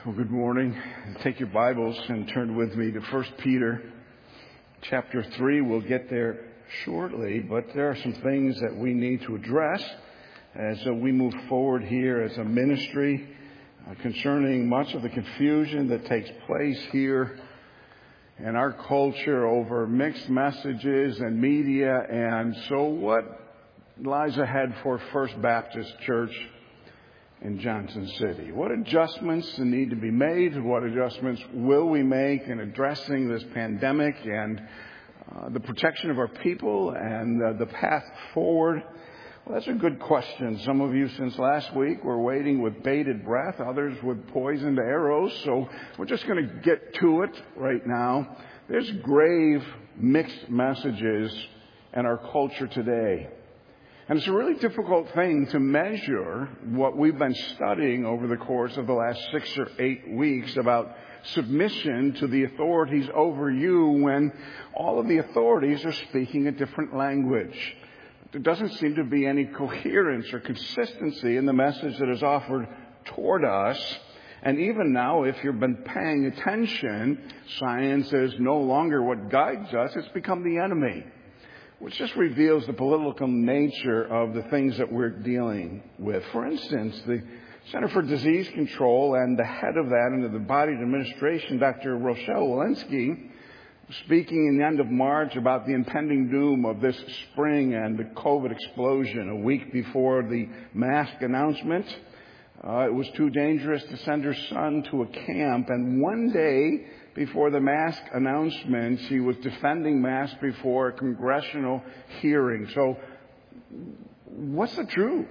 Well, good morning. Take your Bibles and turn with me to 1 Peter chapter 3. We'll get there shortly, but there are some things that we need to address as we move forward here as a ministry concerning much of the confusion that takes place here in our culture over mixed messages and media. And so what lies ahead for First Baptist Church in Johnson City? What adjustments need to be made? What adjustments will we make in addressing this pandemic and the protection of our people and the path forward? Well, that's a good question. Some of you since last week were waiting with bated breath, others with poisoned arrows. So we're just going to get to it right now. There's grave mixed messages in our culture today. And it's a really difficult thing to measure what we've been studying over the course of the last 6 or 8 weeks about submission to the authorities over you when all of the authorities are speaking a different language. There doesn't seem to be any coherence or consistency in the message that is offered toward us. And even now, if you've been paying attention, science is no longer what guides us. It's become the enemy, which just reveals the political nature of the things that we're dealing with. For instance, the Center for Disease Control and the head of that and the body administration, Dr. Rochelle Walensky, speaking in the end of March about the impending doom of this spring and the COVID explosion a week before the mask announcement. It was too dangerous to send her son to a camp, and one day before the mask announcement, she was defending masks before a congressional hearing. So what's the truth?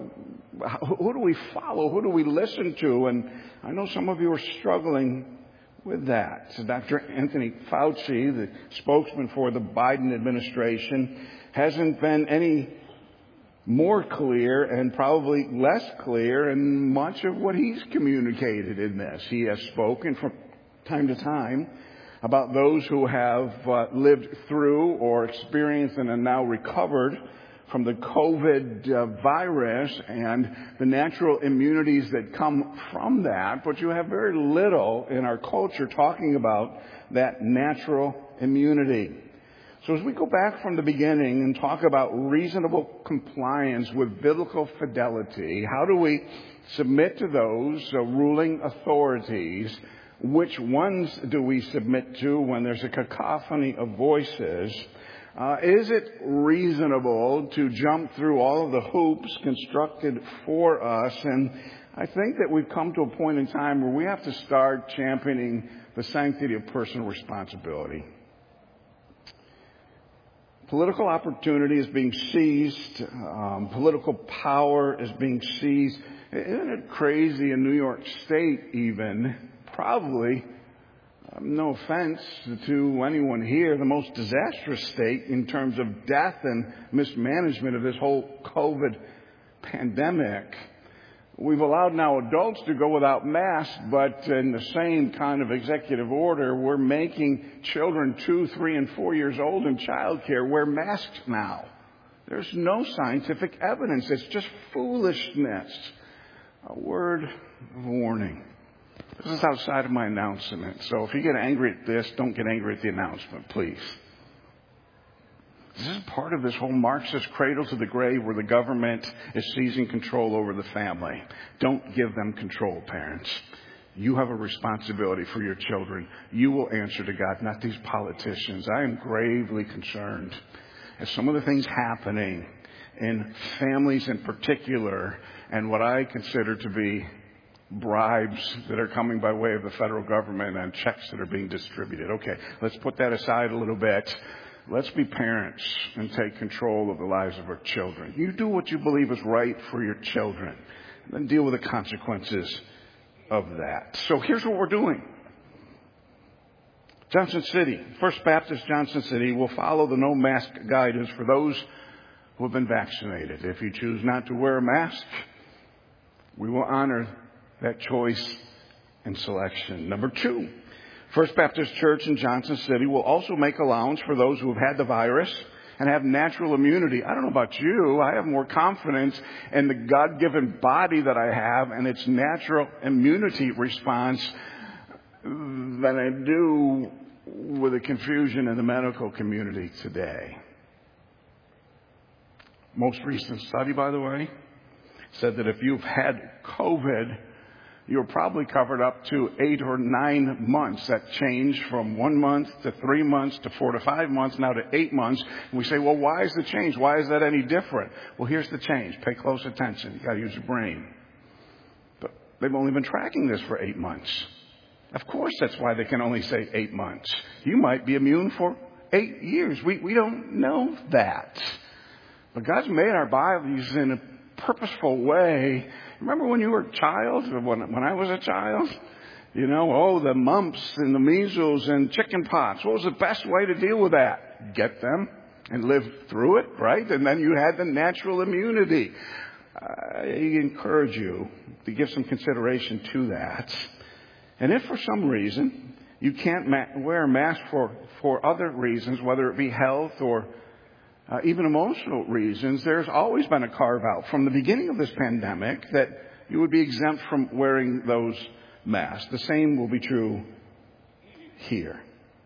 Who do we follow? Who do we listen to? And I know some of you are struggling with that. So Dr. Anthony Fauci, the spokesman for the Biden administration, hasn't been any more clear and probably less clear in much of what he's communicated in this. He has spoken from time to time about those who have lived through or experienced and are now recovered from the COVID virus and the natural immunities that come from that. But you have very little in our culture talking about that natural immunity. So as we go back from the beginning and talk about reasonable compliance with biblical fidelity, how do we submit to those ruling authorities? Which ones do we submit to when there's a cacophony of voices? Is it reasonable to jump through all of the hoops constructed for us? And I think that we've come to a point in time where we have to start championing the sanctity of personal responsibility. Political opportunity is being seized. Political power is being seized. Isn't it crazy in New York State even? Probably, no offense to anyone here, the most disastrous state in terms of death and mismanagement of this whole COVID pandemic. We've allowed now adults to go without masks, but in the same kind of executive order, we're making children 2, 3, and 4 years old in childcare wear masks now. There's no scientific evidence. It's just foolishness. A word of warning. This is outside of my announcement, so if you get angry at this, don't get angry at the announcement, please. This is part of this whole Marxist cradle to the grave where the government is seizing control over the family. Don't give them control, parents. You have a responsibility for your children. You will answer to God, not these politicians. I am gravely concerned at some of the things happening in families in particular and what I consider to be bribes that are coming by way of the federal government and checks that are being distributed. Okay, let's put that aside a little bit. Let's be parents and take control of the lives of our children. You do what you believe is right for your children, and then deal with the consequences of that. So here's what we're doing. Johnson City, First Baptist Johnson City, will follow the no mask guidance for those who have been vaccinated. If you choose not to wear a mask, we will honor that choice and selection. Number 2, First Baptist Church in Johnson City will also make allowance for those who have had the virus and have natural immunity. I don't know about you. I have more confidence in the God-given body that I have and its natural immunity response than I do with the confusion in the medical community today. Most recent study, by the way, said that if you've had COVID, you're probably covered up to 8 or 9 months. That changed from 1 month to 3 months to 4 to 5 months, now to 8 months. And we say, well, why is the change? Why is that any different? Well, here's the change. Pay close attention. You've got to use your brain. But they've only been tracking this for 8 months. Of course, that's why they can only say 8 months. You might be immune for 8 years. We don't know that. But God's made our bodies in a purposeful way. Remember when you were a child? When I was a child? You know, the mumps and the measles and chicken pox. What was the best way to deal with that? Get them and live through it, right? And then you had the natural immunity. I encourage you to give some consideration to that. And if for some reason you can't wear a mask for other reasons, whether it be health or even emotional reasons, there's always been a carve-out from the beginning of this pandemic that you would be exempt from wearing those masks. The same will be true here.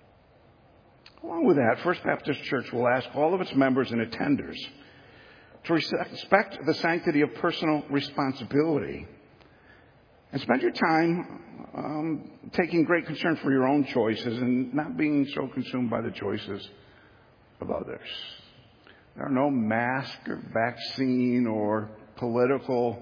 Along with that, First Baptist Church will ask all of its members and attenders to respect the sanctity of personal responsibility and spend your time taking great concern for your own choices and not being so consumed by the choices of others. There are no mask or vaccine or political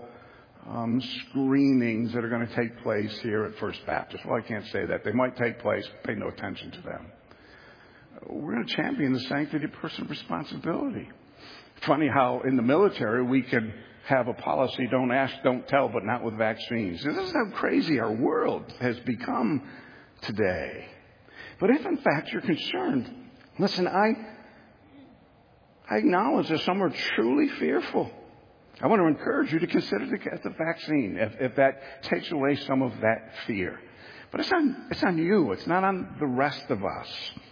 screenings that are going to take place here at First Baptist. Well, I can't say that. They might take place. Pay no attention to them. We're going to champion the sanctity of personal responsibility. Funny how in the military we can have a policy, don't ask, don't tell, but not with vaccines. This is how crazy our world has become today. But if in fact you're concerned, listen, I acknowledge that some are truly fearful. I want to encourage you to consider to get the vaccine if that takes away some of that fear. But it's on you. It's not on the rest of us.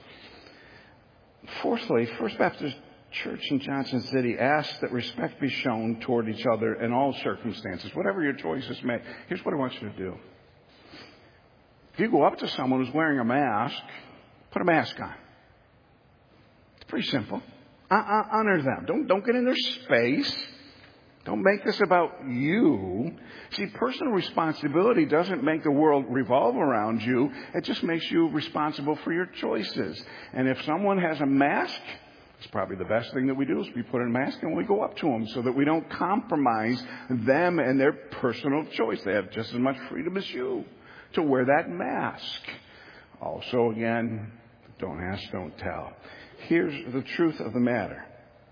Fourthly, First Baptist Church in Johnson City asks that respect be shown toward each other in all circumstances, whatever your choices may. Here's what I want you to do. If you go up to someone who's wearing a mask, put a mask on. It's pretty simple. Honor them. Don't get in their space. Don't make this about you. See, personal responsibility doesn't make the world revolve around you. It just makes you responsible for your choices. And if someone has a mask, it's probably the best thing that we do is we put a mask and we go up to them so that we don't compromise them and their personal choice. They have just as much freedom as you to wear that mask. Also, again, don't ask, don't tell. Here's the truth of the matter.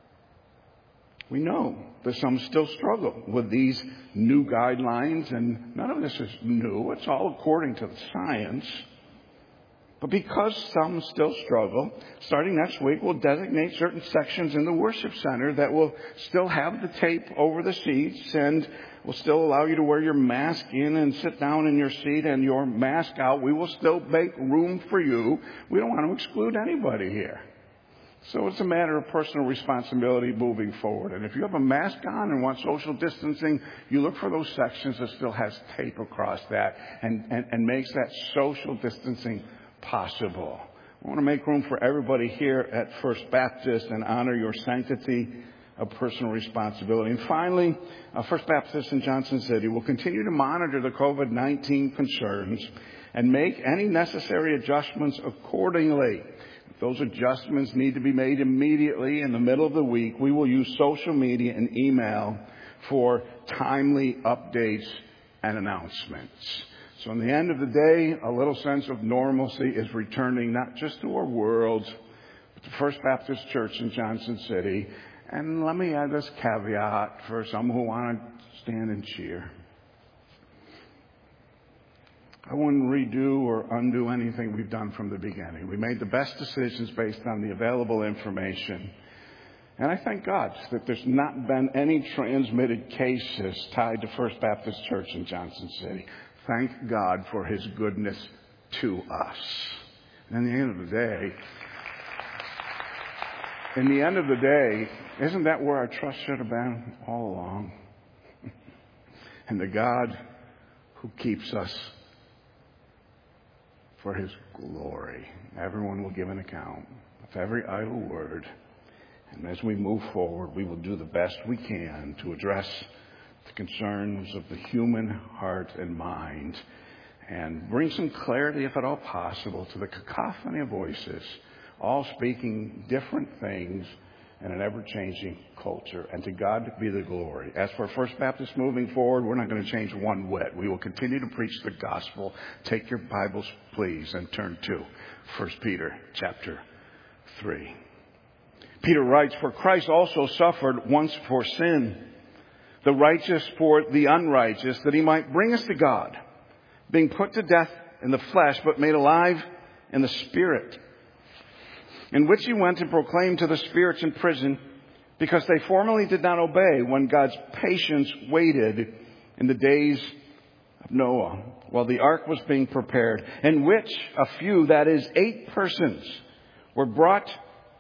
We know that some still struggle with these new guidelines, and none of this is new. It's all according to the science. But because some still struggle, starting next week, we'll designate certain sections in the worship center that will still have the tape over the seats and will still allow you to wear your mask in and sit down in your seat and your mask out. We will still make room for you. We don't want to exclude anybody here. So it's a matter of personal responsibility moving forward. And if you have a mask on and want social distancing, you look for those sections that still has tape across that and makes that social distancing possible. I want to make room for everybody here at First Baptist and honor your sanctity of personal responsibility. And finally, First Baptist in Johnson City will continue to monitor the COVID-19 concerns and make any necessary adjustments accordingly. If those adjustments need to be made immediately in the middle of the week, we will use social media and email for timely updates and announcements. So in the end of the day, a little sense of normalcy is returning not just to our world, but to First Baptist Church in Johnson City. And let me add this caveat for some who want to stand and cheer. I wouldn't redo or undo anything we've done from the beginning. We made the best decisions based on the available information. And I thank God that there's not been any transmitted cases tied to First Baptist Church in Johnson City. Thank God for His goodness to us. And at the end of the day, in the end of the day, isn't that where our trust should have been all along? And the God who keeps us for His glory. Everyone will give an account of every idle word. And as we move forward, we will do the best we can to address the concerns of the human heart and mind and bring some clarity, if at all possible, to the cacophony of voices, all speaking different things in an ever-changing culture. And to God be the glory. As for First Baptist moving forward, we're not going to change one whit. We will continue to preach the gospel. Take your Bibles, please, and turn to 1 Peter chapter 3. Peter writes, "For Christ also suffered once for sin, the righteous for the unrighteous, that He might bring us to God, being put to death in the flesh, but made alive in the Spirit, in which He went and proclaimed to the spirits in prison, because they formerly did not obey when God's patience waited in the days of Noah, while the ark was being prepared, in which a few, that is 8 persons, were brought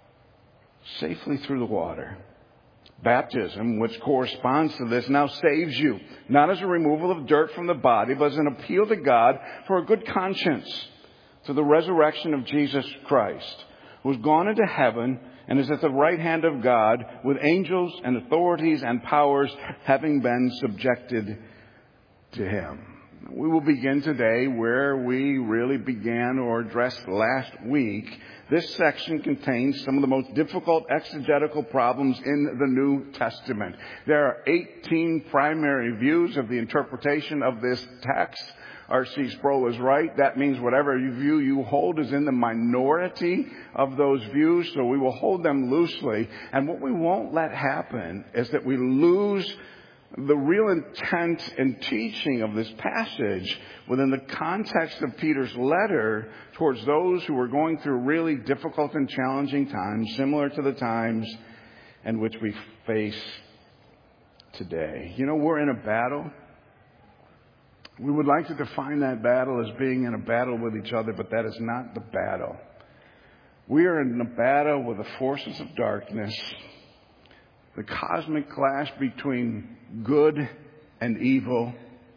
safely through the water. Baptism, which corresponds to this, now saves you, not as a removal of dirt from the body, but as an appeal to God for a good conscience through the resurrection of Jesus Christ, who has gone into heaven and is at the right hand of God, with angels and authorities and powers having been subjected to Him." We will begin today where we really began or addressed last week. This section contains some of the most difficult exegetical problems in the New Testament. There are 18 primary views of the interpretation of this text. R.C. Sproul is right. That means whatever view you hold is in the minority of those views, so we will hold them loosely. And what we won't let happen is that we lose the real intent and teaching of this passage within the context of Peter's letter towards those who are going through really difficult and challenging times, similar to the times in which we face today. You know, we're in a battle. We would like to define that battle as being in a battle with each other, but that is not the battle. We are in a battle with the forces of darkness, the cosmic clash between good and evil,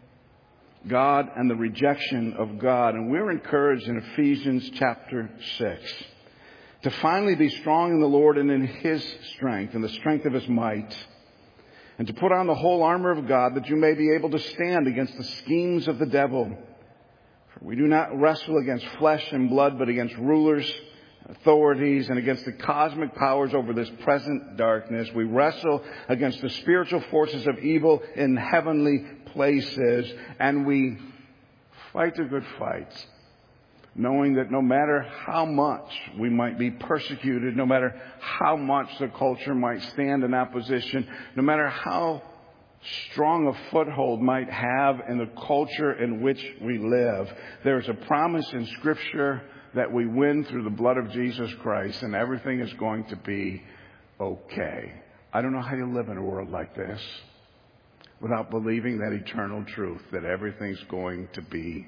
God and the rejection of God. And we're encouraged in Ephesians chapter 6 to finally be strong in the Lord and in His strength, in the strength of His might, and to put on the whole armor of God, that you may be able to stand against the schemes of the devil. For we do not wrestle against flesh and blood, but against rulers, authorities, and against the cosmic powers over this present darkness. We wrestle against the spiritual forces of evil in heavenly places, and we fight the good fight, knowing that no matter how much we might be persecuted, no matter how much the culture might stand in opposition, no matter how strong a foothold might have in the culture in which we live, there's a promise in Scripture that we win through the blood of Jesus Christ, and everything is going to be okay. I don't know how you live in a world like this without believing that eternal truth, that everything's going to be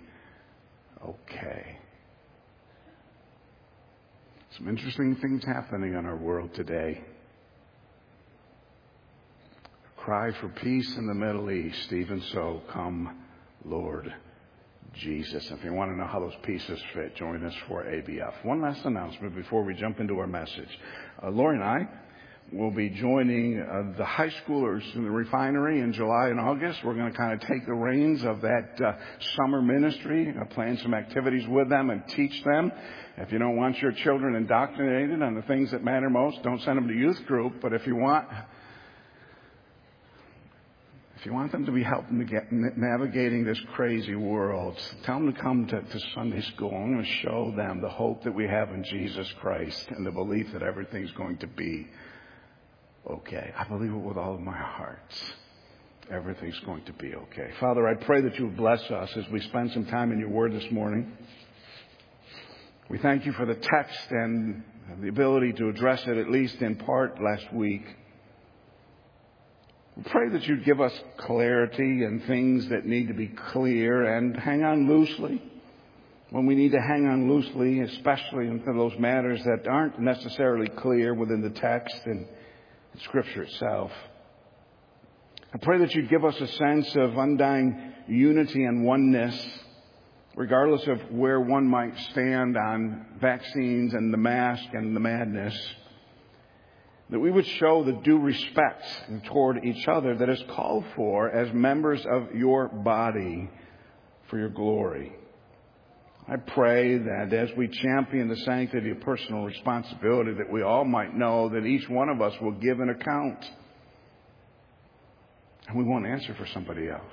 okay. Some interesting things happening in our world today. A cry for peace in the Middle East, even so, come, Lord Jesus. If you want to know how those pieces fit, join us for ABF. One last announcement before we jump into our message. Lori and I will be joining the high schoolers in the refinery in July and August. We're going to kind of take the reins of that summer ministry, plan some activities with them and teach them. If you don't want your children indoctrinated on the things that matter most, don't send them to youth group. But if you want them to be helping to navigating this crazy world, tell them to come to Sunday school. I'm going to show them the hope that we have in Jesus Christ and the belief that everything's going to be okay. I believe it with all of my heart. Everything's going to be okay. Father, I pray that you would bless us as we spend some time in your word this morning. We thank you for the text and the ability to address it, at least in part, last week. We pray that you'd give us clarity and things that need to be clear, and hang on loosely when we need to hang on loosely, especially into those matters that aren't necessarily clear within the text and Scripture itself. I pray that you'd give us a sense of undying unity and oneness, regardless of where one might stand on vaccines and the mask and the madness. That we would show the due respect toward each other that is called for as members of your body for your glory. I pray that as we champion the sanctity of personal responsibility, that we all might know that each one of us will give an account. And we won't answer for somebody else.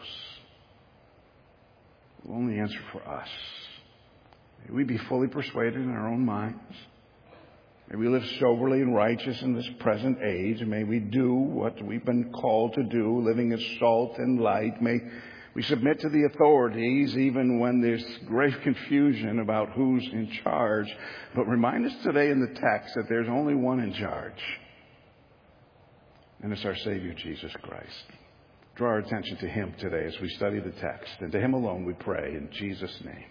We'll only answer for us. May we be fully persuaded in our own minds. May we live soberly and righteous in this present age. And may we do what we've been called to do, living as salt and light. May we submit to the authorities even when there's great confusion about who's in charge. But remind us today in the text that there's only one in charge. And it's our Savior, Jesus Christ. Draw our attention to Him today as we study the text. And to Him alone we pray in Jesus' name.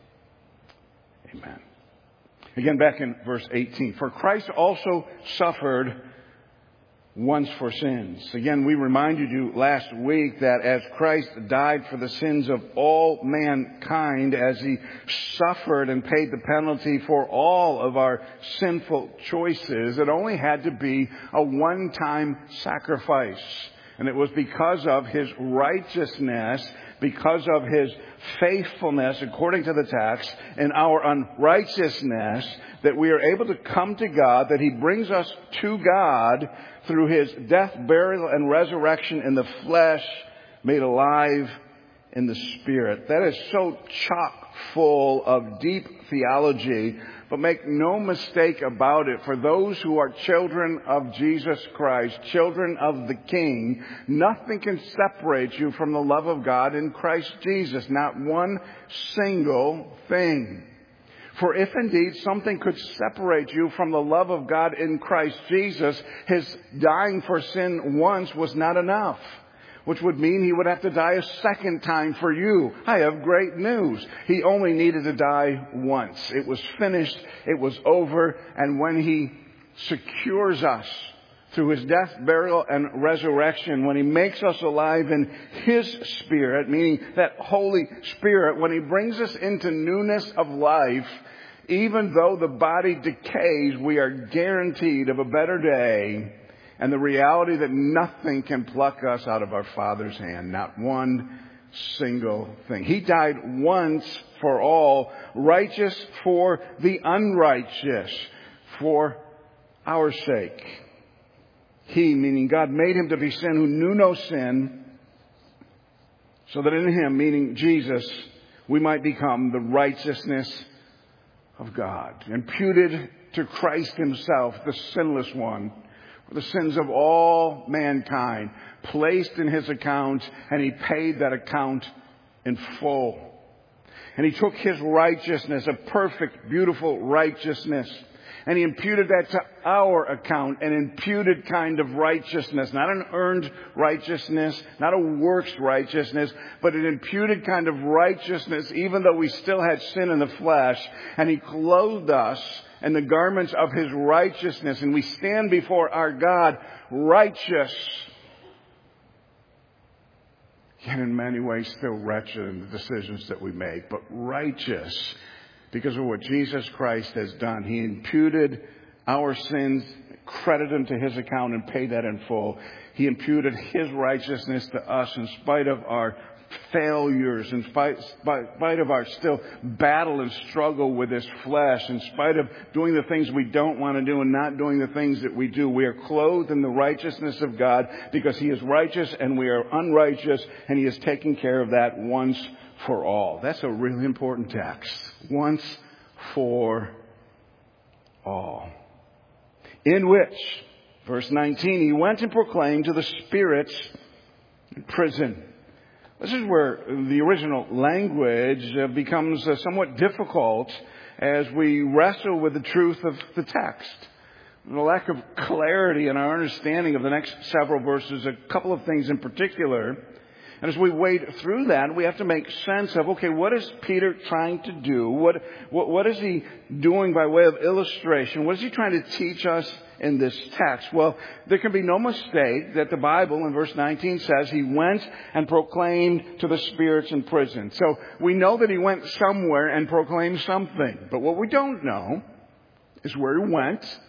Amen. Again, back in verse 18. For Christ also suffered once for sins. Again, we reminded you last week that as Christ died for the sins of all mankind, as He suffered and paid the penalty for all of our sinful choices, it only had to be a one-time sacrifice. And it was because of His righteousness, because of His faithfulness, according to the text, and our unrighteousness, that we are able to come to God, that He brings us to God through His death, burial, and resurrection in the flesh, made alive in the Spirit. That is so chock full of deep theology. But make no mistake about it, for those who are children of Jesus Christ, children of the King, nothing can separate you from the love of God in Christ Jesus. Not one single thing. For if indeed something could separate you from the love of God in Christ Jesus, His dying for sin once was not enough. Which would mean He would have to die a second time for you. I have great news. He only needed to die once. It was finished. It was over. And when He secures us through His death, burial, and resurrection, when He makes us alive in His Spirit, meaning that Holy Spirit, when He brings us into newness of life, even though the body decays, we are guaranteed of a better day. And the reality that nothing can pluck us out of our Father's hand. Not one single thing. He died once for all, righteous for the unrighteous, for our sake. He, meaning God, made Him to be sin who knew no sin, so that in Him, meaning Jesus, we might become the righteousness of God. Imputed to Christ Himself, the sinless one, the sins of all mankind, placed in His account, and He paid that account in full. And He took His righteousness, a perfect, beautiful righteousness, and He imputed that to our account, an imputed kind of righteousness, not an earned righteousness, not a works righteousness, but an imputed kind of righteousness, even though we still had sin in the flesh. And He clothed us in the garments of His righteousness, and we stand before our God righteous, yet in many ways still wretched in the decisions that we make, but righteous because of what Jesus Christ has done. He imputed our sins, credited them to His account, and paid that in full. He imputed His righteousness to us in spite of our failures, in spite of our still battle and struggle with this flesh, in spite of doing the things we don't want to do and not doing the things that we do. We are clothed in the righteousness of God because He is righteous and we are unrighteous, and He has taken care of that once for all. That's a really important text. Once for all. In which, verse 19, He went and proclaimed to the spirits in prison. This is where the original language becomes somewhat difficult as we wrestle with the truth of the text. The lack of clarity in our understanding of the next several verses, a couple of things in particular. And as we wade through that, we have to make sense of, okay, what is Peter trying to do? What is he doing by way of illustration? What is he trying to teach us in this text? Well, there can be no mistake that the Bible in verse 19 says he went and proclaimed to the spirits in prison. So we know that he went somewhere and proclaimed something. But what we don't know is where he went,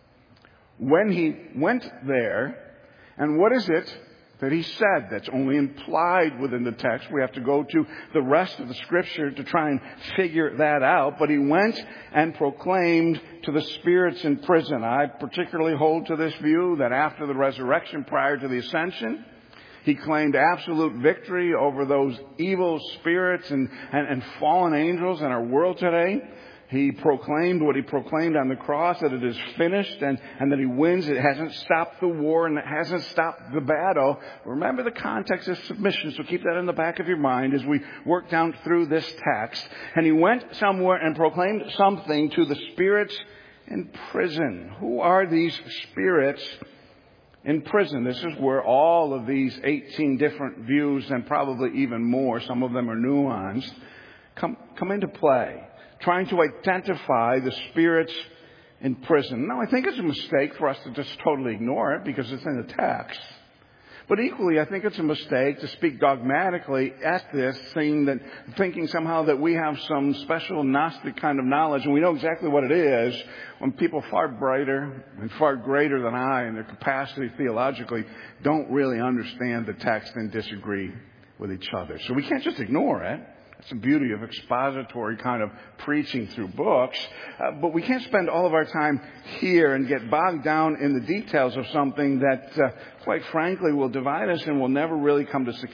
when he went there, and what is it that he said. That's only implied within the text. We have to go to the rest of the Scripture to try and figure that out. But he went and proclaimed to the spirits in prison. I particularly hold to this view that after the resurrection, prior to the ascension, he claimed absolute victory over those evil spirits and fallen angels in our world today. He proclaimed what he proclaimed on the cross, that it is finished and that he wins. It hasn't stopped the war and it hasn't stopped the battle. Remember, the context is submission, so keep that in the back of your mind as we work down through this text. And he went somewhere and proclaimed something to the spirits in prison. Who are these spirits in prison? This is where all of these 18 different views, and probably even more, some of them are nuanced, come into play. Trying to identify the spirits in prison. Now, I think it's a mistake for us to just totally ignore it because it's in the text. But equally, I think it's a mistake to speak dogmatically at this, thinking somehow that we have some special Gnostic kind of knowledge and we know exactly what it is, when people far brighter and far greater than I in their capacity theologically don't really understand the text and disagree with each other. So we can't just ignore it. It's the beauty of expository kind of preaching through books. But we can't spend all of our time here and get bogged down in the details of something that, quite frankly, will divide us and will never really come to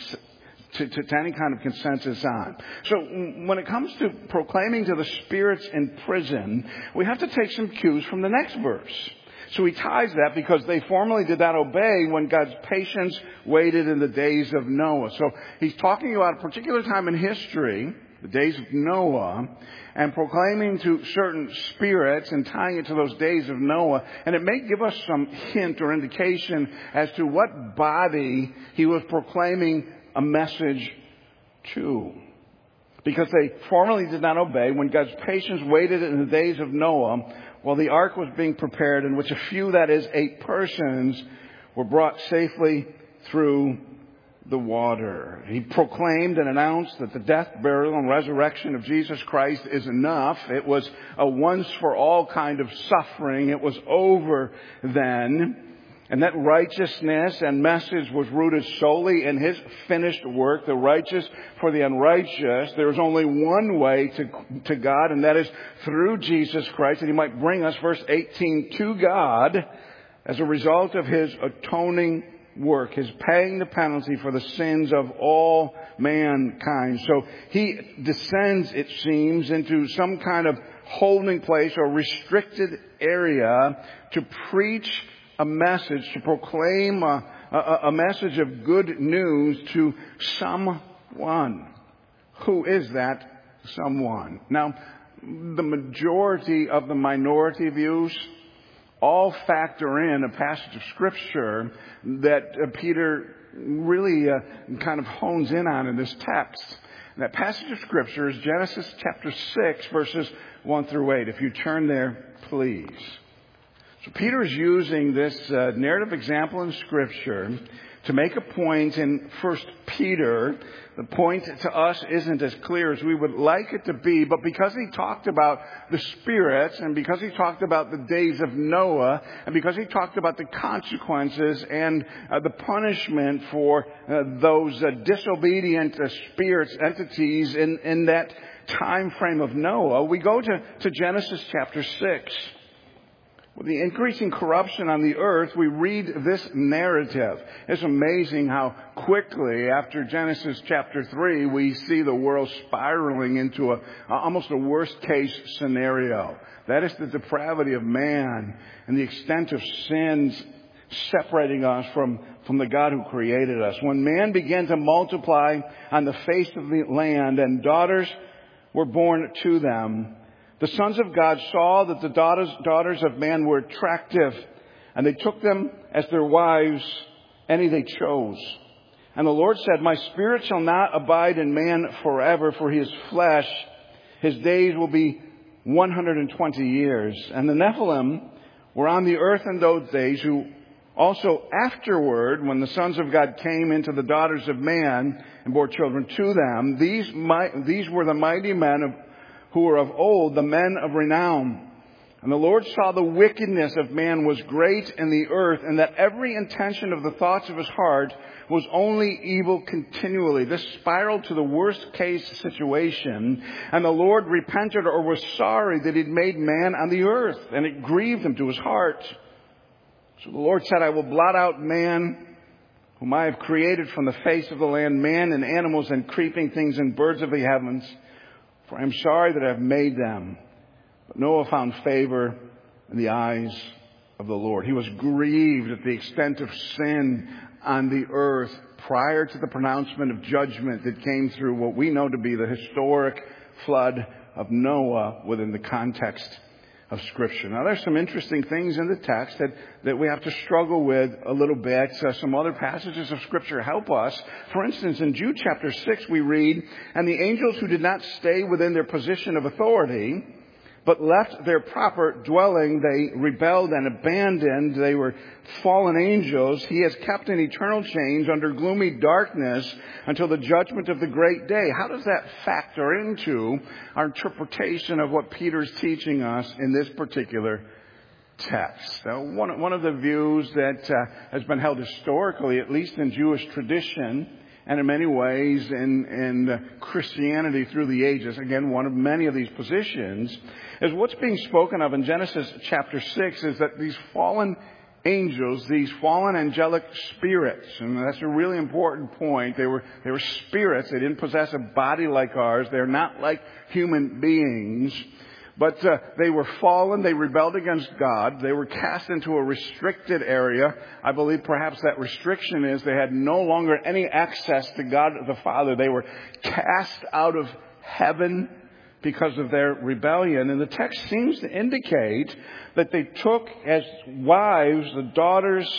any kind of consensus on. So when it comes to proclaiming to the spirits in prison, we have to take some cues from the next verse. So he ties that because they formerly did not obey when God's patience waited in the days of Noah. So he's talking about a particular time in history, the days of Noah, and proclaiming to certain spirits and tying it to those days of Noah. And it may give us some hint or indication as to what body he was proclaiming a message to. Because they formerly did not obey when God's patience waited in the days of Noah, while the ark was being prepared, in which a few, that is 8 persons, were brought safely through the water. He proclaimed and announced that the death, burial, and resurrection of Jesus Christ is enough. It was a once-for-all kind of suffering. It was over then. And that righteousness and message was rooted solely in His finished work, the righteous for the unrighteous. There is only one way to God, and that is through Jesus Christ. And He might bring us, verse 18, to God as a result of His atoning work, His paying the penalty for the sins of all mankind. So He descends, it seems, into some kind of holding place or restricted area to preach a message, to proclaim a message of good news to someone. Who is that someone? Now, the majority of the minority views all factor in a passage of Scripture that Peter really kind of hones in on in this text. And that passage of Scripture is Genesis chapter 6, verses 1 through 8. If you turn there, please. So Peter is using this narrative example in Scripture to make a point in 1 Peter. The point to us isn't as clear as we would like it to be, but because he talked about the spirits, and because he talked about the days of Noah, and because he talked about the consequences and the punishment for those disobedient spirits, entities in that time frame of Noah, we go to Genesis chapter 6. With the increasing corruption on the earth, we read this narrative. It's amazing how quickly, after Genesis chapter 3, we see the world spiraling into almost a worst-case scenario. That is the depravity of man and the extent of sins separating us from the God who created us. When man began to multiply on the face of the land and daughters were born to them, the sons of God saw that the daughters of man were attractive, and they took them as their wives, any they chose. And the Lord said, my spirit shall not abide in man forever, for he is flesh. His days will be 120 years. And the Nephilim were on the earth in those days, who also afterward, when the sons of God came into the daughters of man and bore children to them, these were the mighty men who were of old, the men of renown. And the Lord saw the wickedness of man was great in the earth, and that every intention of the thoughts of his heart was only evil continually. This spiraled to the worst case situation, and the Lord repented or was sorry that he'd made man on the earth, and it grieved him to his heart. So the Lord said, I will blot out man, whom I have created from the face of the land, man and animals and creeping things and birds of the heavens, for I am sorry that I have made them. But Noah found favor in the eyes of the Lord. He was grieved at the extent of sin on the earth prior to the pronouncement of judgment that came through what we know to be the historic flood of Noah within the context of Scripture. Now, there's some interesting things in the text that we have to struggle with a little bit. Some other passages of Scripture help us. For instance, in Jude chapter 6, we read, and the angels who did not stay within their position of authority, but left their proper dwelling, they rebelled and abandoned. They were fallen angels. He has kept in eternal chains under gloomy darkness until the judgment of the great day. How does that factor into our interpretation of what Peter's teaching us in this particular text? Now, one of the views that has been held historically, at least in Jewish tradition, and in many ways in Christianity through the ages, again, one of many of these positions, is what's being spoken of in Genesis chapter 6 is that these fallen angels, these fallen angelic spirits, and that's a really important point. They were spirits. They didn't possess a body like ours. They're not like human beings. But they were fallen. They rebelled against God. They were cast into a restricted area. I believe perhaps that restriction is they had no longer any access to God the Father. They were cast out of heaven because of their rebellion. And the text seems to indicate that they took as wives the daughters,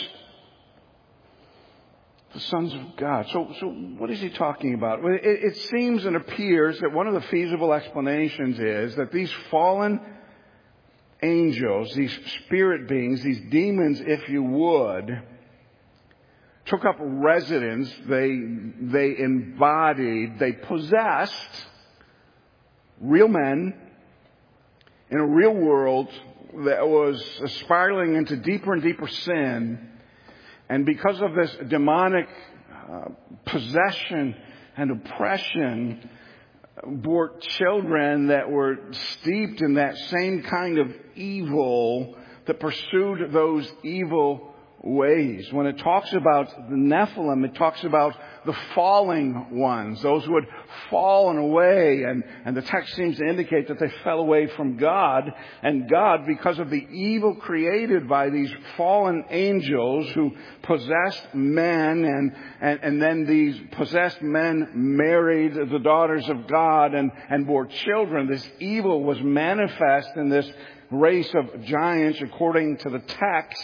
the sons of God. So what is he talking about? Well, it seems and appears that one of the feasible explanations is that these fallen angels, these spirit beings, these demons, if you would, took up residence. They embodied, they possessed real men in a real world that was spiraling into deeper and deeper sin. And because of this demonic possession and oppression, bore children that were steeped in that same kind of evil that pursued those evil ways. When it talks about the Nephilim, it talks about the falling ones, those who had fallen away. And the text seems to indicate that they fell away from God. And God, because of the evil created by these fallen angels who possessed men, and then these possessed men married the daughters of God and bore children, this evil was manifest in this race of giants according to the text.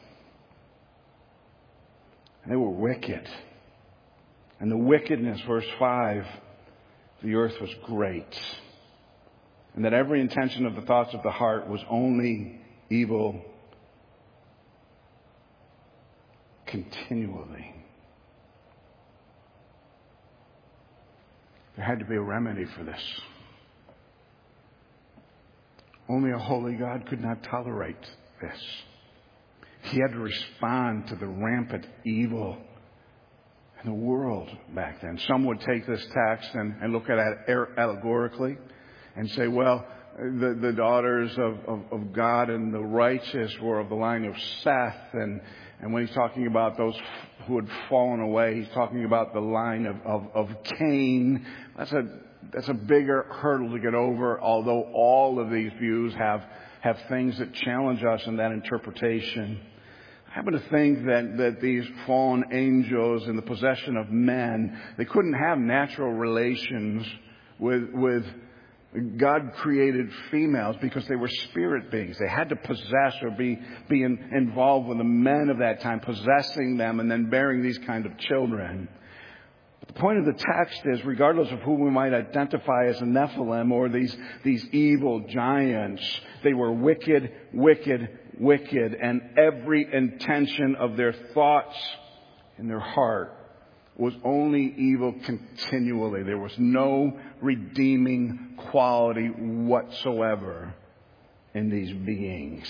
They were wicked. And the wickedness, verse 5, the earth was great. And that every intention of the thoughts of the heart was only evil continually. There had to be a remedy for this. Only a holy God could not tolerate this. He had to respond to the rampant evil in the world back then. Some would take this text and look at it allegorically and say, well, the daughters of God and the righteous were of the line of Seth. And when he's talking about those who had fallen away, he's talking about the line of Cain. That's a bigger hurdle to get over, although all of these views have things that challenge us in that interpretation. I happen to think that these fallen angels in the possession of men, they couldn't have natural relations with God-created females because they were spirit beings. They had to possess or be involved with the men of that time, possessing them and then bearing these kind of children. The point of the text is, regardless of who we might identify as a Nephilim or these evil giants, they were wicked, and every intention of their thoughts in their heart was only evil continually. There was no redeeming quality whatsoever in these beings.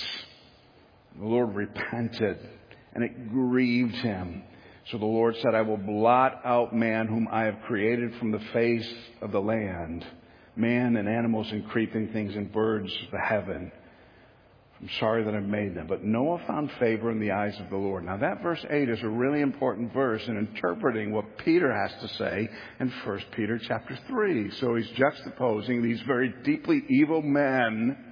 The Lord repented, and it grieved him. So the Lord said, I will blot out man whom I have created from the face of the land, man and animals and creeping things and birds of the heaven. I'm sorry that I've made them. But Noah found favor in the eyes of the Lord. Now that verse 8 is a really important verse in interpreting what Peter has to say in 1 Peter chapter 3. So he's juxtaposing these very deeply evil men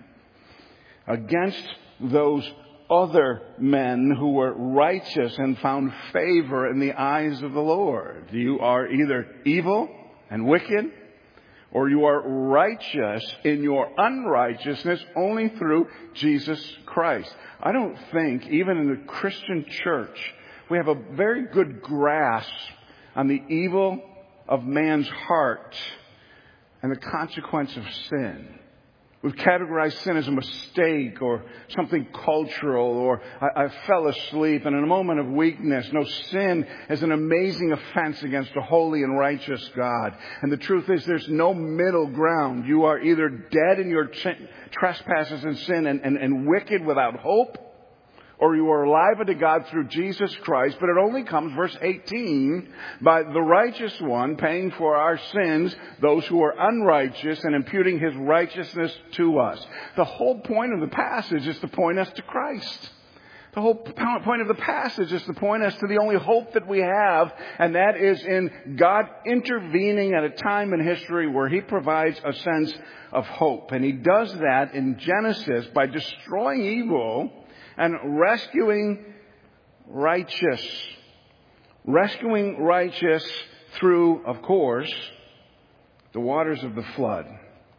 against those other men who were righteous and found favor in the eyes of the Lord. You are either evil and wicked, or you are righteous in your unrighteousness only through Jesus Christ. I don't think, even in the Christian church, we have a very good grasp on the evil of man's heart and the consequence of sin. We've categorized sin as a mistake or something cultural, or I fell asleep and in a moment of weakness. No, sin is an amazing offense against a holy and righteous God. And the truth is there's no middle ground. You are either dead in your trespasses and sin and wicked without hope, or you are alive unto God through Jesus Christ. But it only comes, verse 18, by the righteous one paying for our sins, those who are unrighteous, and imputing his righteousness to us. The whole point of the passage is to point us to Christ. The whole point of the passage is to point us to the only hope that we have, and that is in God intervening at a time in history where he provides a sense of hope. And he does that in Genesis by destroying evil and rescuing righteous. Rescuing righteous through, of course, the waters of the flood.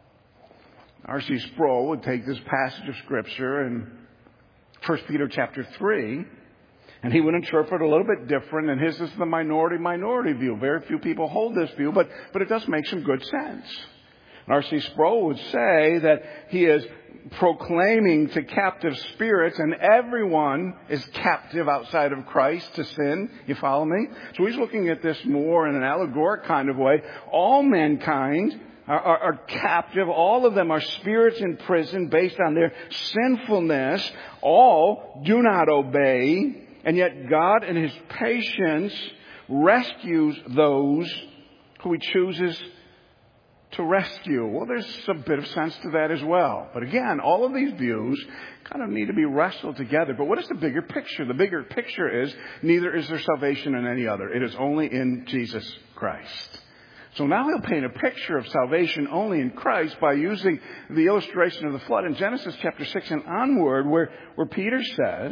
R.C. Sproul would take this passage of Scripture in 1 Peter chapter 3, and he would interpret a little bit different, and his is the minority view. Very few people hold this view, but it does make some good sense. R.C. Sproul would say that he is proclaiming to captive spirits, and everyone is captive outside of Christ to sin. You follow me? So he's looking at this more in an allegoric kind of way. All mankind are captive. All of them are spirits in prison based on their sinfulness. All do not obey, and yet God in his patience rescues those who he chooses to rescue. Well, there's a bit of sense to that as well. But again, all of these views kind of need to be wrestled together. But what is the bigger picture? The bigger picture is neither is there salvation in any other. It is only in Jesus Christ. So now he'll paint a picture of salvation only in Christ by using the illustration of the flood in Genesis chapter 6 and onward, where Peter says,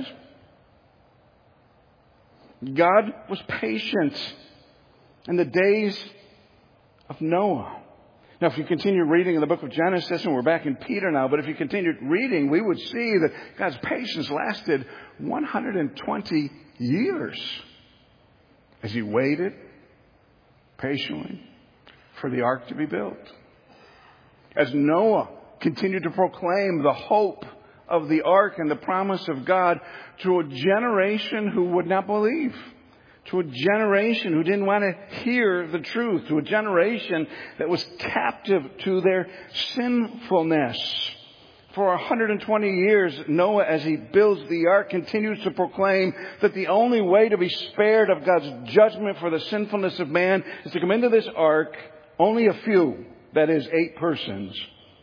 God was patient in the days of Noah. Now, if you continue reading in the book of Genesis, and we're back in Peter now, but if you continued reading, we would see that God's patience lasted 120 years as he waited patiently for the ark to be built. As Noah continued to proclaim the hope of the ark and the promise of God to a generation who would not believe. To a generation who didn't want to hear the truth. To a generation that was captive to their sinfulness. For 120 years, Noah, as he builds the ark, continues to proclaim that the only way to be spared of God's judgment for the sinfulness of man is to come into this ark. Only a few, that is 8 persons,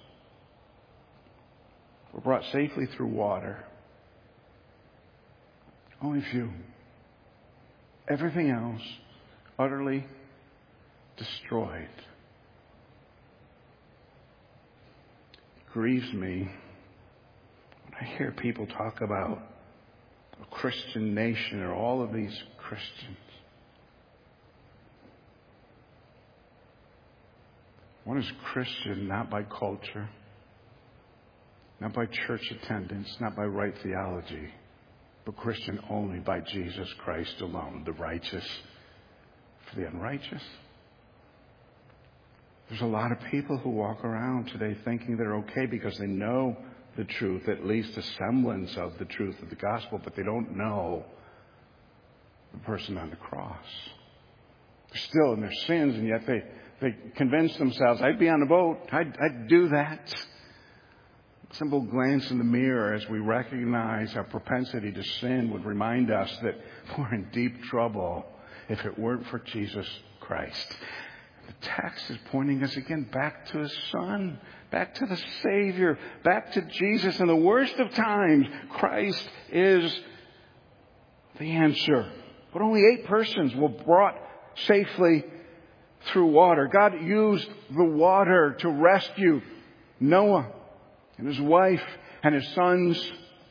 were brought safely through water. Only a few. Everything else utterly destroyed. It grieves me when I hear people talk about a Christian nation or all of these Christians. One is Christian not by culture, not by church attendance, not by right theology, but Christian only by Jesus Christ alone, the righteous for the unrighteous, There's a lot of people who walk around today thinking they're okay because they know the truth, at least a semblance of the truth of the gospel, but they don't know the person on the cross. They're still in their sins, and yet they convince themselves, I'd be on a boat. I'd do that. A simple glance in the mirror as we recognize our propensity to sin would remind us that we're in deep trouble if it weren't for Jesus Christ. The text is pointing us again back to His Son, back to the Savior, back to Jesus. In the worst of times, Christ is the answer. But only 8 persons were brought safely through water. God used the water to rescue Noah and his wife and his sons.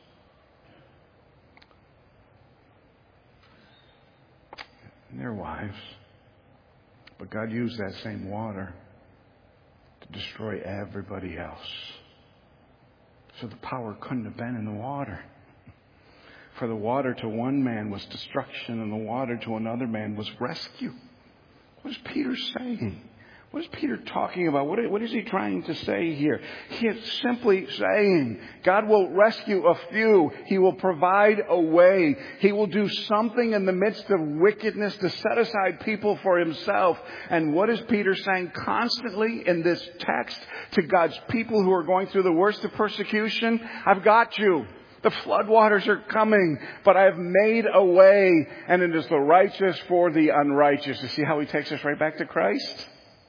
And their wives. But God used that same water to destroy everybody else. So the power couldn't have been in the water. For the water to one man was destruction, and the water to another man was rescue. What is Peter saying? What is Peter talking about? What is he trying to say here? He is simply saying God will rescue a few. He will provide a way. He will do something in the midst of wickedness to set aside people for Himself. And what is Peter saying constantly in this text to God's people who are going through the worst of persecution? I've got you. The floodwaters are coming, but I have made a way, and it is the righteous for the unrighteous. You see how he takes us right back to Christ?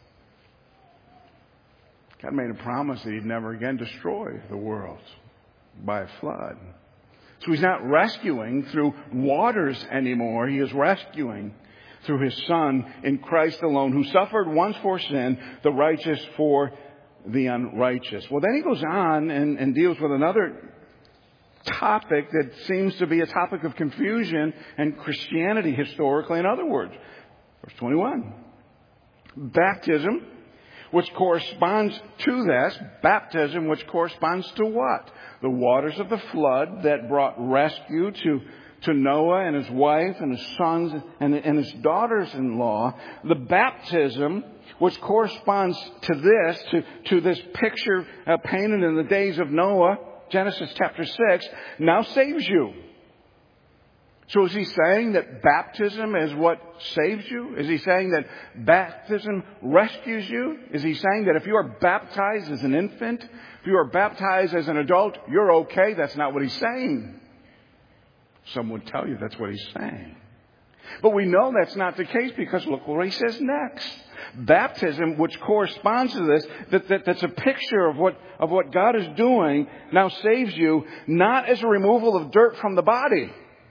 God made a promise that He'd never again destroy the world by a flood. So He's not rescuing through waters anymore. He is rescuing through His Son in Christ alone, who suffered once for sin, the righteous for the unrighteous. Well, then he goes on and deals with another topic that seems to be a topic of confusion and Christianity historically. In other words, verse 21, baptism, which corresponds to this. Baptism, which corresponds to what? The waters of the flood that brought rescue to Noah and his wife and his sons and his daughters-in-law. The baptism, which corresponds to this picture painted in the days of Noah, Genesis chapter 6, now saves you. So is he saying that baptism is what saves you? Is he saying that baptism rescues you? Is he saying that if you are baptized as an infant, if you are baptized as an adult, you're okay? That's not what he's saying. Some would tell you that's what he's saying. But we know that's not the case because look what he says next. Baptism, which corresponds to this, that's a picture of what God is doing, now saves you, not as a removal of dirt from the body.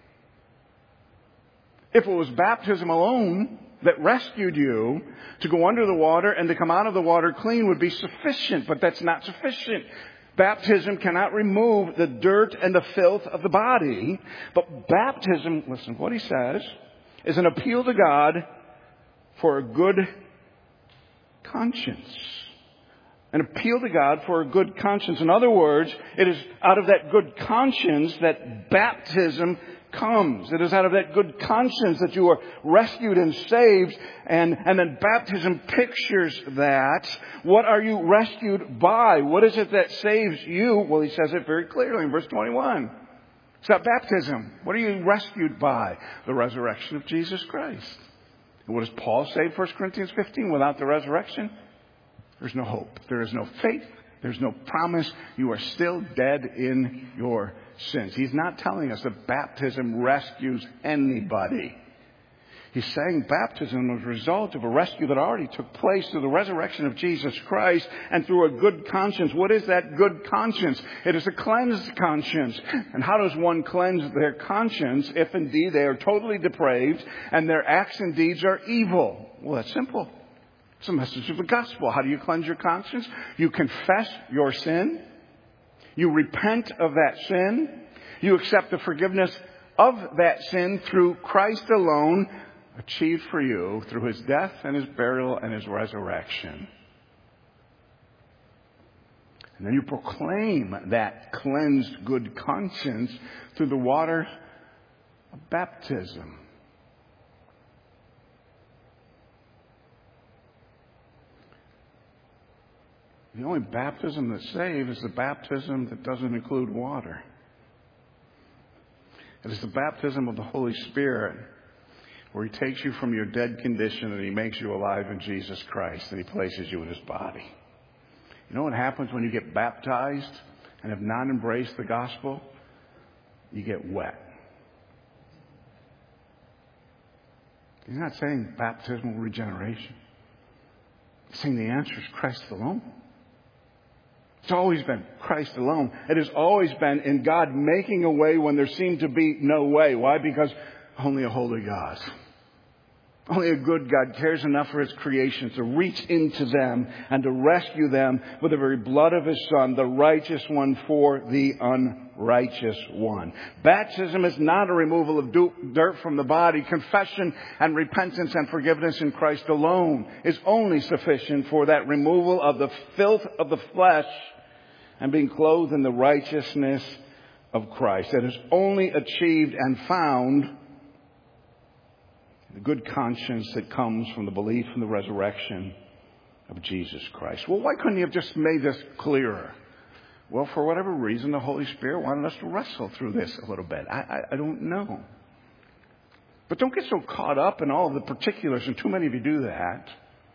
If it was baptism alone that rescued you, to go under the water and to come out of the water clean would be sufficient, but that's not sufficient. Baptism cannot remove the dirt and the filth of the body, but baptism, listen to what he says, is an appeal to God for a good conscience. An appeal to God for a good conscience. In other words, it is out of that good conscience that baptism comes. It is out of that good conscience that you are rescued and saved. And then baptism pictures that. What are you rescued by? What is it that saves you? Well, he says it very clearly in verse 21. It's not baptism. What are you rescued by? The resurrection of Jesus Christ. And what does Paul say in 1 Corinthians 15? Without the resurrection, there's no hope. There is no faith. There's no promise. You are still dead in your sins. He's not telling us that baptism rescues anybody. He's saying baptism was a result of a rescue that already took place through the resurrection of Jesus Christ and through a good conscience. What is that good conscience? It is a cleansed conscience. And how does one cleanse their conscience if indeed they are totally depraved and their acts and deeds are evil? Well, that's simple. It's a message of the gospel. How do you cleanse your conscience? You confess your sin. You repent of that sin. You accept the forgiveness of that sin through Christ alone, achieved for you through His death and His burial and His resurrection. And then you proclaim that cleansed good conscience through the water of baptism. The only baptism that saves is the baptism that doesn't include water. It is the baptism of the Holy Spirit, where He takes you from your dead condition and He makes you alive in Jesus Christ, and He places you in His body. You know what happens when you get baptized and have not embraced the gospel? You get wet. He's not saying baptismal regeneration. He's saying the answer is Christ alone. It's always been Christ alone. It has always been in God making a way when there seemed to be no way. Why? Because only a holy God, only a good God cares enough for His creation to reach into them and to rescue them with the very blood of His Son, the righteous one for the unrighteous one. Baptism is not a removal of dirt from the body. Confession and repentance and forgiveness in Christ alone is only sufficient for that removal of the filth of the flesh and being clothed in the righteousness of Christ. That is only achieved and found the good conscience that comes from the belief in the resurrection of Jesus Christ. Well, why couldn't He have just made this clearer? Well, for whatever reason, the Holy Spirit wanted us to wrestle through this a little bit. I don't know. But don't get so caught up in all of the particulars, and too many of you do that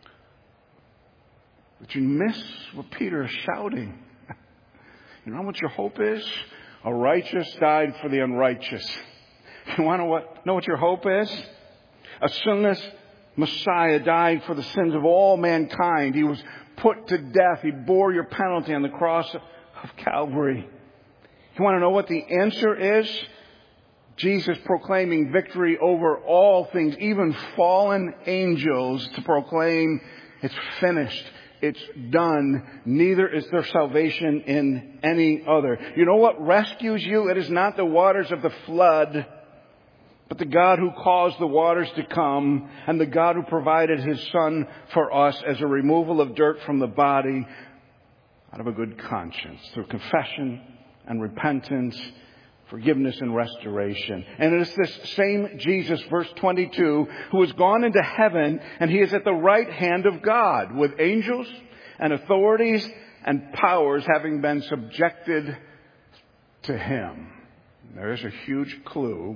you miss what Peter is shouting. You know what your hope is? A righteous died for the unrighteous. You want to know what your hope is? A sinless Messiah died for the sins of all mankind. He was put to death. He bore your penalty on the cross of Calvary. You want to know what the answer is? Jesus proclaiming victory over all things, even fallen angels, to proclaim it's finished. It's done. Neither is there salvation in any other. You know what rescues you? It is not the waters of the flood, but the God who caused the waters to come, and the God who provided His Son for us as a removal of dirt from the body out of a good conscience through confession and repentance, forgiveness and restoration. And it is this same Jesus, verse 22, who has gone into heaven, and He is at the right hand of God with angels and authorities and powers having been subjected to Him. There is a huge clue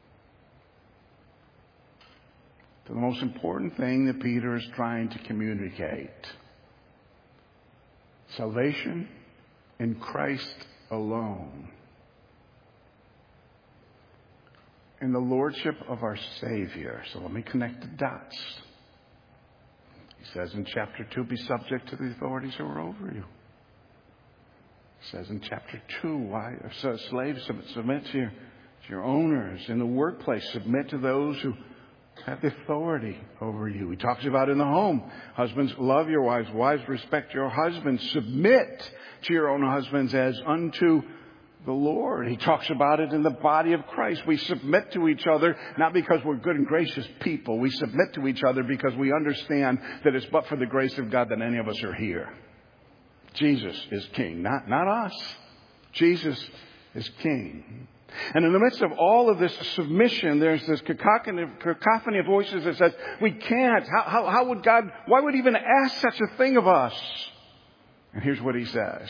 to the most important thing that Peter is trying to communicate. Salvation in Christ alone. In the lordship of our Savior. So let me connect the dots. He says in chapter 2, be subject to the authorities who are over you. He says in chapter 2, slaves submit to your owners. In the workplace, submit to those who have the authority over you. He talks about in the home. Husbands, love your wives. Wives, respect your husbands. Submit to your own husbands as unto the Lord. He talks about it in the body of Christ. We submit to each other, not because we're good and gracious people. We submit to each other because we understand that it's but for the grace of God that any of us are here. Jesus is King, not us. Jesus is King. And in the midst of all of this submission, there's this cacophony of voices that says, we can't. How would God, why would He even ask such a thing of us? And here's what He says.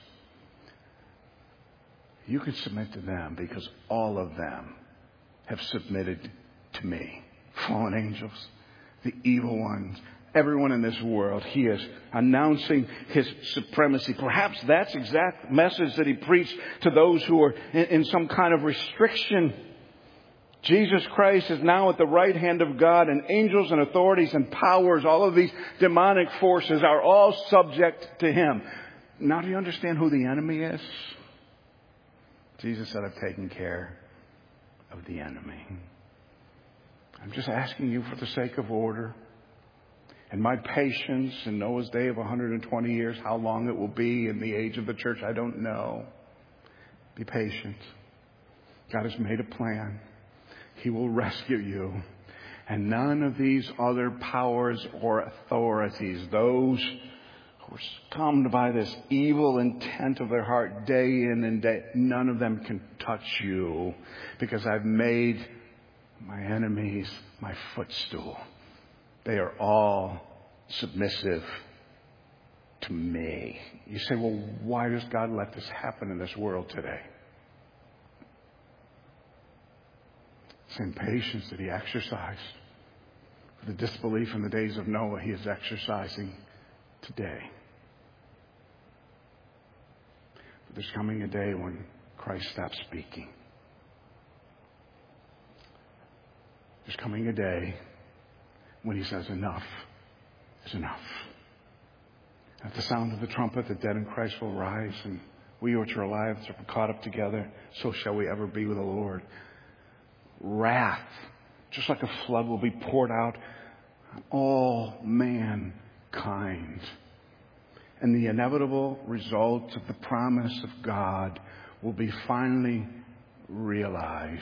You can submit to them because all of them have submitted to me. Fallen angels, the evil ones, everyone in this world. He is announcing His supremacy. Perhaps that's the exact message that He preached to those who are in some kind of restriction. Jesus Christ is now at the right hand of God, and angels and authorities and powers, all of these demonic forces are all subject to Him. Now do you understand who the enemy is? Jesus said, I've taken care of the enemy. I'm just asking you for the sake of order and my patience in Noah's day of 120 years. How long it will be in the age of the church, I don't know. Be patient. God has made a plan. He will rescue you. And none of these other powers or authorities, those who are succumbed by this evil intent of their heart day in and day, none of them can touch you, because I've made my enemies my footstool. They are all submissive to me. You say, well, why does God let this happen in this world today? Same patience that he exercised for the disbelief in the days of Noah, he is exercising today. But there's coming a day when Christ stops speaking. There's coming a day when he says enough is enough. At the sound of the trumpet, the dead in Christ will rise, and we which are alive shall be caught up together. So shall we ever be with the Lord. Wrath, just like a flood, will be poured out on all mankind. And the inevitable result of the promise of God will be finally realized.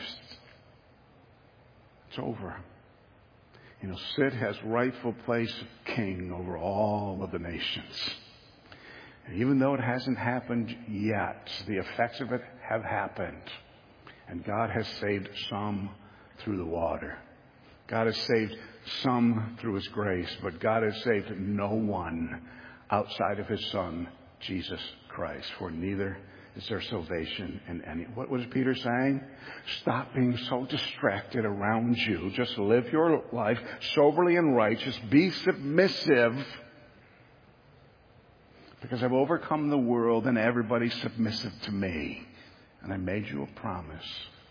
It's over. You know, Sid has rightful place of king over all of the nations. And even though it hasn't happened yet, the effects of it have happened. And God has saved some through the water. God has saved some through his grace, but God has saved no one outside of his Son, Jesus Christ. For neither is there salvation in any. What was Peter saying? Stop being so distracted around you. Just live your life soberly and righteous. Be submissive. Because I've overcome the world and everybody's submissive to me. And I made you a promise.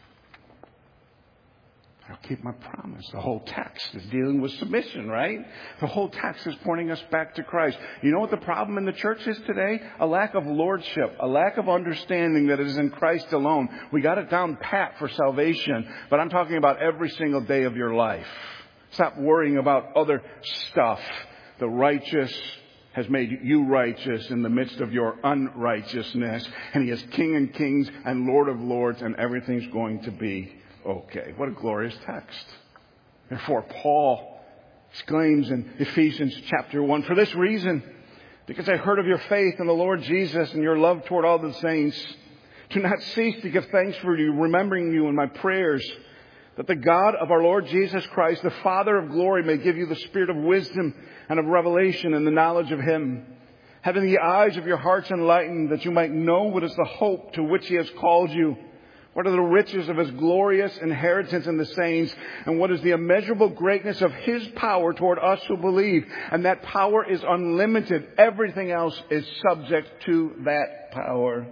I'll keep my promise. The whole text is dealing with submission, right? The whole text is pointing us back to Christ. You know what the problem in the church is today? A lack of lordship, a lack of understanding that it is in Christ alone. We got it down pat for salvation, but I'm talking about every single day of your life. Stop worrying about other stuff. The righteous has made you righteous in the midst of your unrighteousness. And he is King of Kings and Lord of Lords, and everything's going to be okay. What a glorious text. Therefore, Paul exclaims in Ephesians chapter 1, for this reason, because I heard of your faith in the Lord Jesus and your love toward all the saints, do not cease to give thanks for you, remembering you in my prayers, that the God of our Lord Jesus Christ, the Father of glory, may give you the spirit of wisdom and of revelation and the knowledge of him, having the eyes of your hearts enlightened, that you might know what is the hope to which he has called you, what are the riches of his glorious inheritance in the saints, and what is the immeasurable greatness of his power toward us who believe. And that power is unlimited. Everything else is subject to that power.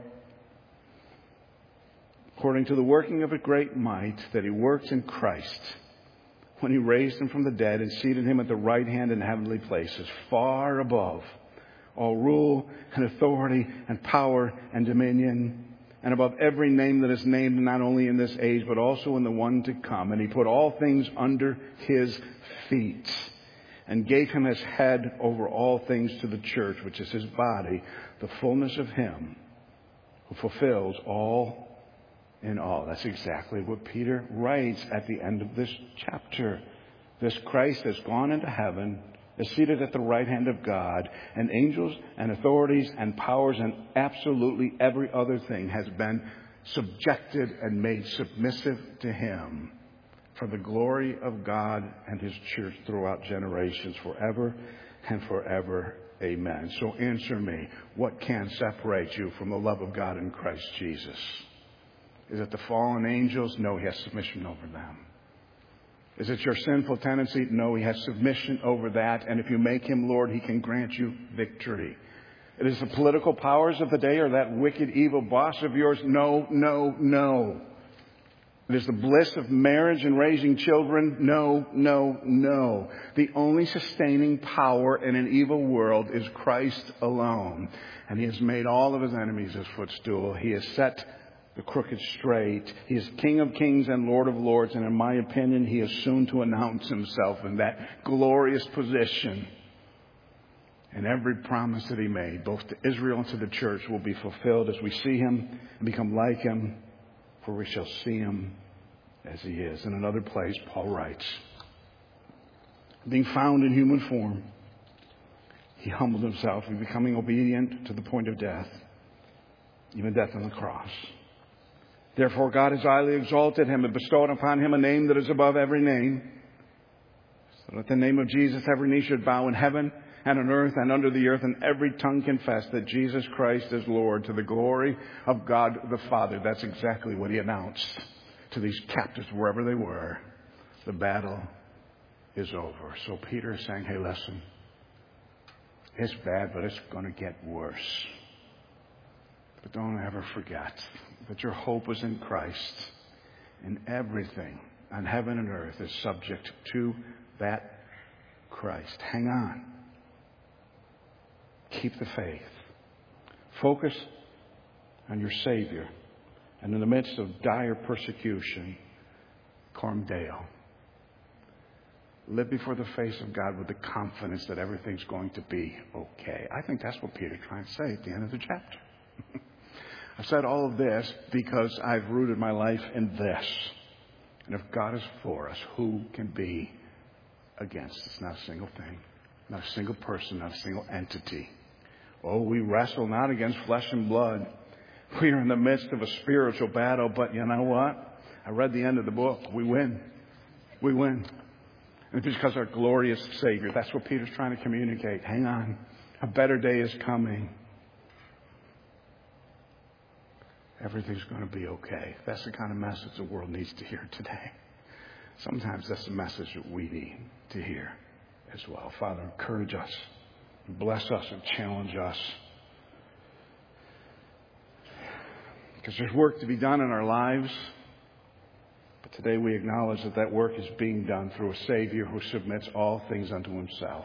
According to the working of a great might that he works in Christ, when he raised him from the dead and seated him at the right hand in heavenly places, far above all rule and authority and power and dominion, and above every name that is named, not only in this age, but also in the one to come. And he put all things under his feet and gave him as head over all things to the church, which is his body, the fullness of him who fulfills all in all. That's exactly what Peter writes at the end of this chapter. This Christ has gone into heaven, is seated at the right hand of God, and angels and authorities and powers and absolutely every other thing has been subjected and made submissive to him for the glory of God and his church throughout generations, forever and forever. Amen. So answer me, what can separate you from the love of God in Christ Jesus? Is it the fallen angels? No, he has submission over them. Is it your sinful tendency? No, he has submission over that. And if you make him Lord, he can grant you victory. It is the political powers of the day or that wicked, evil boss of yours? No, no, no. It is the bliss of marriage and raising children? No, no, no. The only sustaining power in an evil world is Christ alone. And he has made all of his enemies his footstool. He has set the crooked straight. He is King of Kings and Lord of Lords. And in my opinion, he is soon to announce himself in that glorious position. And every promise that he made, both to Israel and to the church, will be fulfilled as we see him and become like him. For we shall see him as he is. In another place, Paul writes, being found in human form, he humbled himself and becoming obedient to the point of death, even death on the cross. Therefore God has highly exalted him and bestowed upon him a name that is above every name, so that at the name of Jesus every knee should bow in heaven and on earth and under the earth, and every tongue confess that Jesus Christ is Lord, to the glory of God the Father. That's exactly what he announced to these captives wherever they were. The battle is over. So Peter is saying, hey, listen, it's bad, but it's going to get worse. But don't ever forget that your hope is in Christ, and everything on heaven and earth is subject to that Christ. Hang on. Keep the faith. Focus on your Savior. And in the midst of dire persecution, Coram Deo. Live before the face of God with the confidence that everything's going to be okay. I think that's what Peter's trying to say at the end of the chapter. I've said all of this because I've rooted my life in this. And if God is for us, who can be against us? Not a single thing. Not a single person. Not a single entity. Oh, we wrestle not against flesh and blood. We are in the midst of a spiritual battle. But you know what? I read the end of the book. We win. We win. And it's because our glorious Savior. That's what Peter's trying to communicate. Hang on. A better day is coming. Everything's going to be okay. That's the kind of message the world needs to hear today. Sometimes that's the message that we need to hear as well. Father, encourage us, bless us, and challenge us. Because there's work to be done in our lives. But today we acknowledge that that work is being done through a Savior who submits all things unto himself.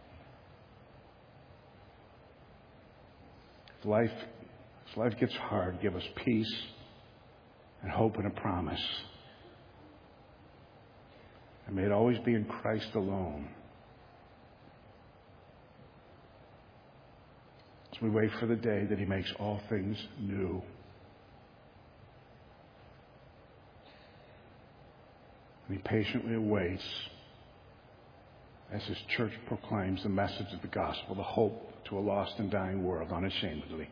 If life gets hard, give us peace and hope and a promise. And may it always be in Christ alone. As we wait for the day that he makes all things new. And he patiently awaits as his church proclaims the message of the gospel, the hope to a lost and dying world unashamedly.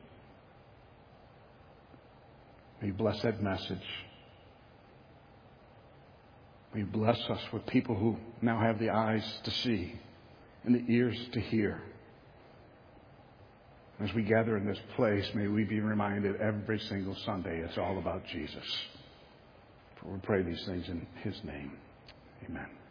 May you bless that message. May you bless us with people who now have the eyes to see and the ears to hear. As we gather in this place, may we be reminded every single Sunday it's all about Jesus. For we pray these things in his name. Amen.